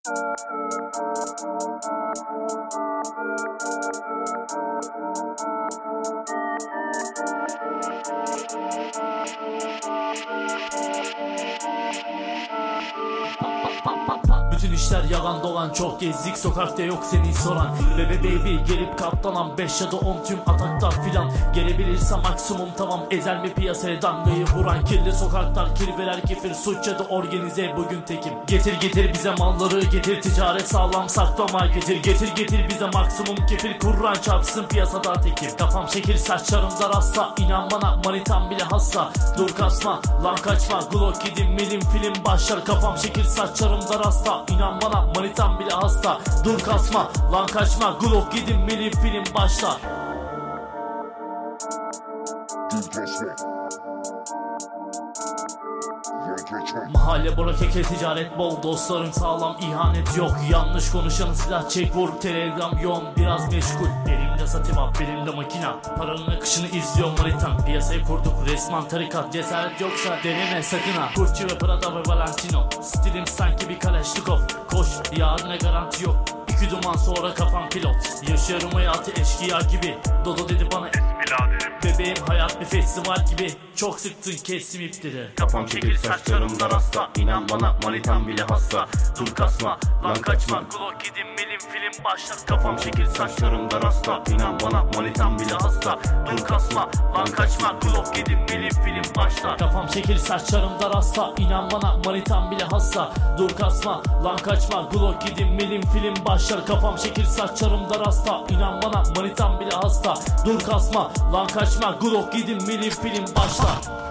Bütün işler yalan dolan, çok gezdik sokakta yok seni soran. Bebe baby gelip katlanan 5 ya da 10 tüm ataklar filan. Gelebilirse maksimum tamam, ezel mi piyasaya damgayı vuran. Kirli sokaklar, kirveler, kefir, suç ya da organize, bugün tekim. Getir bize malları getir, ticaret sağlam saklama getir. Getir bize maksimum kefir, kurran çarpsın piyasada tekim. Kafam şekil, saçlarım da rasta, inan bana manitam bile hasta. Dur kasma lan kaçma, Glock yedim milim film başlar. Kafam şekil, saçlarım da rasta, İnan bana manitam bile hasta. Dur kasma lan kaçma, Glock yedim milim film başlar. Mahalle bora keke, ticaret bol, dostlarım sağlam, ihanet yok. Yanlış konuşanı silah çek vur, telegram yoğun biraz meşgul. Elimde sativa, belimde makina, paranın akışını izliyor manitam. Piyasayı kurduk resmen tarikat, cesaret yoksa deneme sakın ha. Gucci ve Prada ve Valentino, stilim sanki bir Kalashnikov. Koş yarına garanti yok, 2 duman sonra kafam pilot. Yaşıyorum hayatı eşkıya gibi, Dodo dedi bana bebeğim hayat bir festival gibi. Çok sıktın kestim ipleri. Kafam şekil, saçlarımda rasta, İnan bana manitam bile hasta. Dur kasma lan kaçma, Glock yedim milim film başlar. Kafam şekil, saçlarımda rasta, İnan bana manitam bile hasta. Dur kasma lan kaçma, Glock yedim milim film başlar. Kafam şekil, saçlarımda rasta, inan bana manitam bile hasta. Dur kasma lan kaçma, Glock yedim milim film başlar. Kafam şekil, saçlarımda rasta, inan bana manitam bile hasta. Dur kasma lan kaçma, Glock yedim milim film başlar.